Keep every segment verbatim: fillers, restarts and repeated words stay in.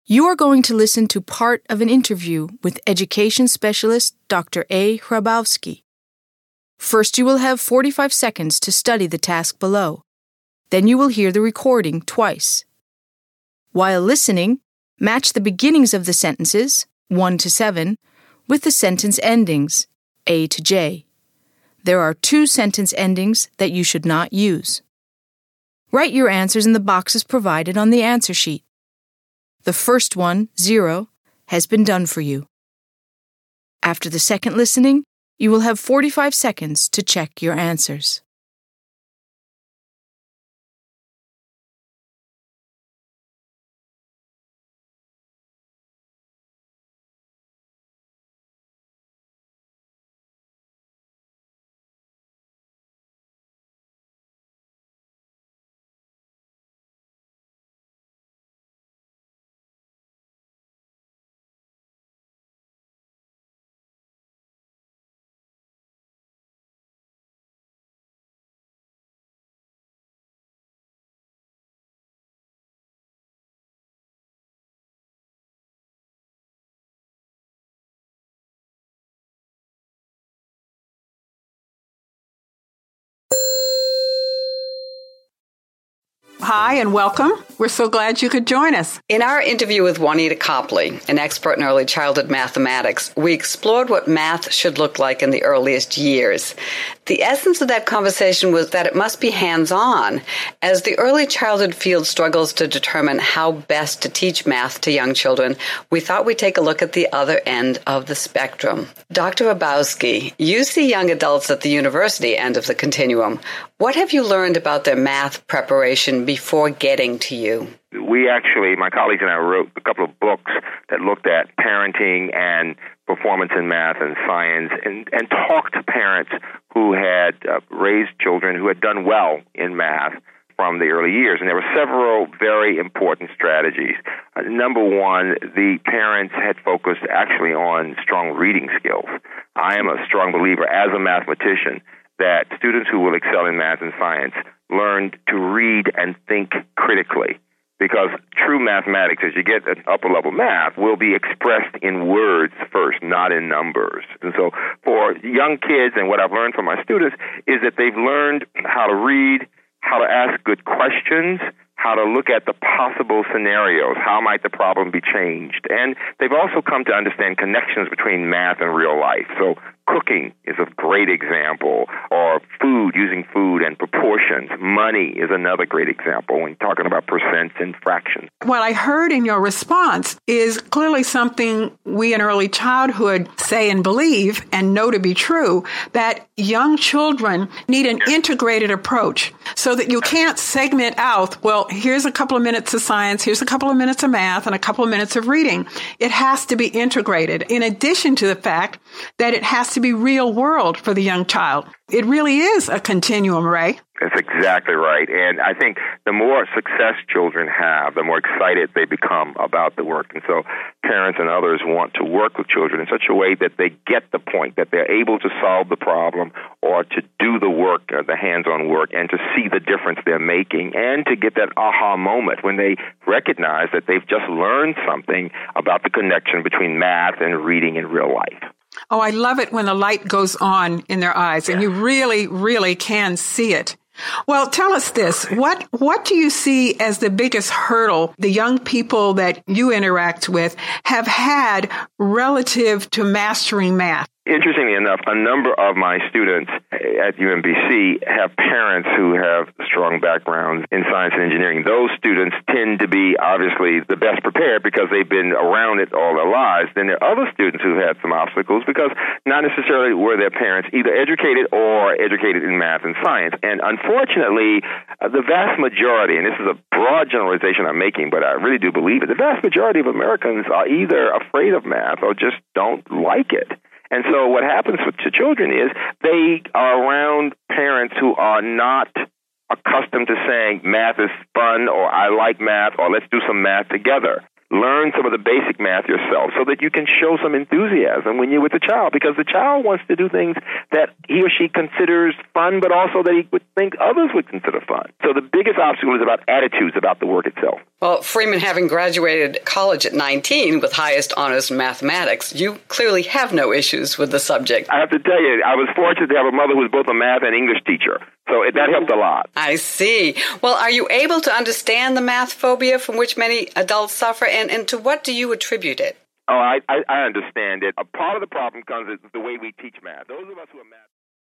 You are going to listen to part of an interview with education specialist Doctor A. Hrabowski. First, you will have forty-five seconds to study the task below. Then you will hear the recording twice. While listening, match the beginnings of the sentences, one to seven, with the sentence endings, A to J. There are two sentence endings that you should not use. Write your answers in the boxes provided on the answer sheet. The first one, zero, has been done for you. After the second listening, you will have forty-five seconds to check your answers. Hi and welcome. We're so glad you could join us. In our interview with Juanita Copley, an expert in early childhood mathematics, we explored what math should look like in the earliest years. The essence of that conversation was that it must be hands-on. As the early childhood field struggles to determine how best to teach math to young children, we thought we'd take a look at the other end of the spectrum. Doctor Hrabowski, you see young adults at the university end of the continuum. What have you learned about their math preparation before getting to you? We actually, my colleagues and I wrote a couple of books that looked at parenting and performance in math and science and, and talked to parents who had uh, raised children who had done well in math from the early years. And there were several very important strategies. Uh, number one, the parents had focused actually on strong reading skills. I am a strong believer as a mathematician that students who will excel in math and science learn to read and think critically, because true mathematics, as you get at upper-level math, will be expressed in words first, not in numbers. And so for young kids, and what I've learned from my students, is that they've learned how to read, how to ask good questions, how to look at the possible scenarios, how might the problem be changed. And they've also come to understand connections between math and real life. So cooking is a great example, or food, using food and proportions. Money is another great example when talking about percents and fractions. What I heard in your response is clearly something we in early childhood say and believe and know to be true, that young children need an integrated approach so that you can't segment out, well, here's a couple of minutes of science, here's a couple of minutes of math, and a couple of minutes of reading. It has to be integrated, in addition to the fact that it has to be real world for the young child. It really is a continuum, Ray. That's exactly right. And I think the more success children have, the more excited they become about the work. And so parents and others want to work with children in such a way that they get the point, that they're able to solve the problem or to do the work, uh, the hands-on work, and to see the difference they're making, and to get that aha moment when they recognize that they've just learned something about the connection between math and reading in real life. Oh, I love it when the light goes on in their eyes and you really, really can see it. Well, tell us this. What what do you see as the biggest hurdle the young people that you interact with have had relative to mastering math? Interestingly enough, a number of my students at U M B C have parents who have strong backgrounds in science and engineering. Those students tend to be obviously the best prepared because they've been around it all their lives. Then there are other students who've had some obstacles because not necessarily were their parents either educated or educated in math and science. And unfortunately, uh, the vast majority, and this is a broad generalization I'm making, but I really do believe it, the vast majority of Americans are either afraid of math or just don't like it. And so what happens with, to children is they are around parents who are not accustomed to saying math is fun, or I like math, or let's do some math together. learn some of the basic math yourself so that you can show some enthusiasm when you're with the child, because the child wants to do things that he or she considers fun, but also that he would think others would consider fun. So the biggest obstacle is about attitudes about the work itself. Well, Freeman, having graduated college at nineteen with highest honors in mathematics, you clearly have no issues with the subject. I have to tell you, I was fortunate to have a mother who was both a math and English teacher, so it, that helped a lot. I see. Well, are you able to understand the math phobia from which many adults suffer, and, and to what do you attribute it? Oh, I, I, I understand it. A part of the problem comes with the way we teach math. Those of us who are math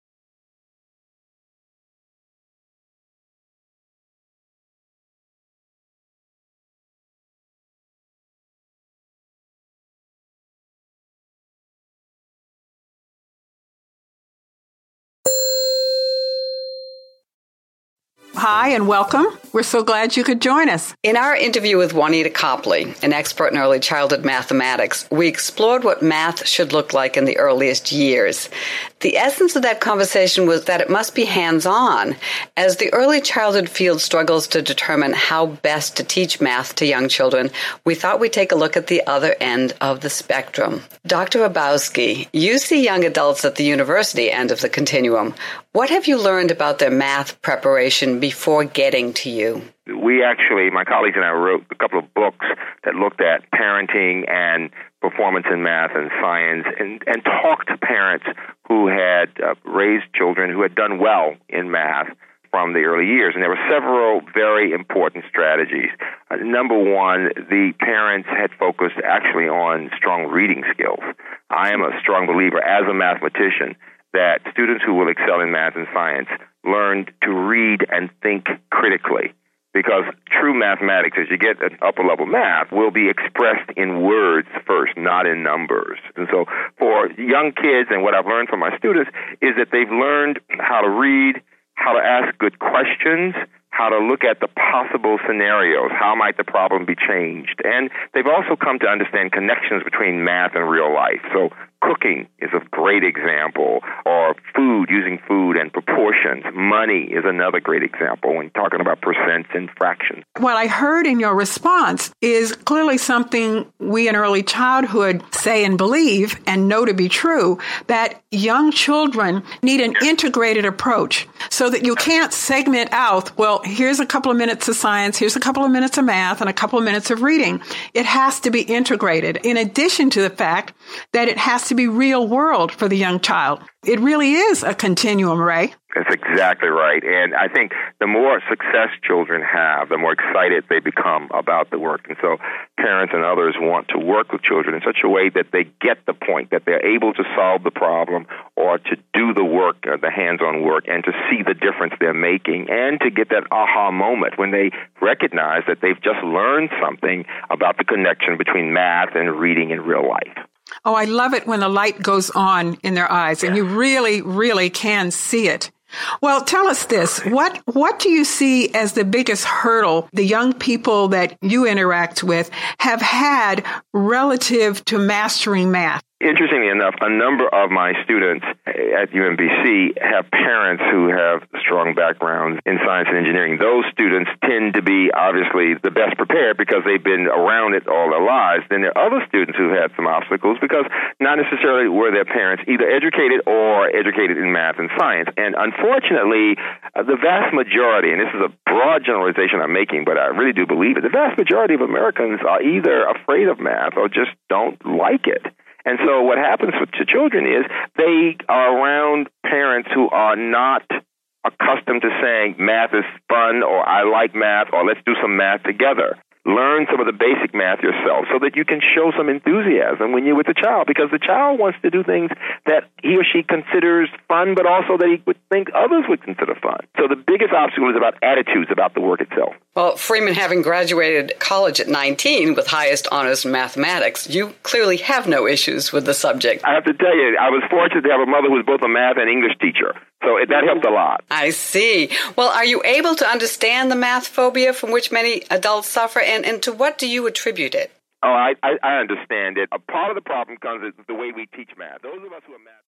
Hi, and welcome. We're so glad you could join us. In our interview with Juanita Copley, an expert in early childhood mathematics, we explored what math should look like in the earliest years. The essence of that conversation was that it must be hands-on, as the early childhood field struggles to determine how best to teach math to young children. We thought we'd take a look at the other end of the spectrum. Doctor Hrabowski, you see young adults at the university end of the continuum. What have you learned about their math preparation before getting to you? We actually, my colleagues and I wrote a couple of books that looked at parenting and performance in math and science, and, and talked to parents who had uh, raised children who had done well in math from the early years. And there were several very important strategies. Uh, number one, the parents had focused actually on strong reading skills. I am a strong believer, as a mathematician, that students who will excel in math and science learn to read and think critically, because true mathematics, as you get at upper-level math, will be expressed in words first, not in numbers. And so for young kids, and what I've learned from my students, is that they've learned how to read, how to ask good questions, how to look at the possible scenarios, how might the problem be changed. And they've also come to understand connections between math and real life. So cooking is a great example, or food, using food and proportions. Money is another great example when talking about percents and fractions. What I heard in your response is clearly something we in early childhood say and believe and know to be true, that young children need an integrated approach, so that you can't segment out, well, here's a couple of minutes of science, here's a couple of minutes of math, and a couple of minutes of reading. It has to be integrated, in addition to the fact that it has to be real world for the young child. It really is a continuum, Ray. That's exactly right. And I think the more success children have, the more excited they become about the work. And so parents and others want to work with children in such a way that they get the point, that they're able to solve the problem or to do the work, uh, the hands-on work, and to see the difference they're making, and to get that aha moment when they recognize that they've just learned something about the connection between math and reading in real life. Oh, I love it when the light goes on in their eyes, and you really, really can see it. Well, tell us this. What what do you see as the biggest hurdle the young people that you interact with have had relative to mastering math? Interestingly enough, a number of my students at U M B C have parents who have strong backgrounds in science and engineering. Those students tend to be obviously the best prepared because they've been around it all their lives. Then there are other students who had some obstacles because not necessarily were their parents either educated or educated in math and science. And unfortunately, uh, the vast majority, and this is a broad generalization I'm making, but I really do believe it, the vast majority of Americans are either afraid of math or just don't like it. And so what happens to children is they are around parents who are not accustomed to saying math is fun, or I like math, or let's do some math together. Learn some of the basic math yourself so that you can show some enthusiasm when you're with the child, because the child wants to do things that he or she considers fun, but also that he would think others would consider fun. So the biggest obstacle is about attitudes about the work itself. Well, Freeman, having graduated college at nineteen with highest honors in mathematics, you clearly have no issues with the subject. I have to tell you, I was fortunate to have a mother who was both a math and English teacher. So it, that helped a lot. I see. Well, are you able to understand the math phobia from which many adults suffer, and, and to what do you attribute it? Oh, I, I, I understand it. A part of the problem comes with the way we teach math. Those of us who are math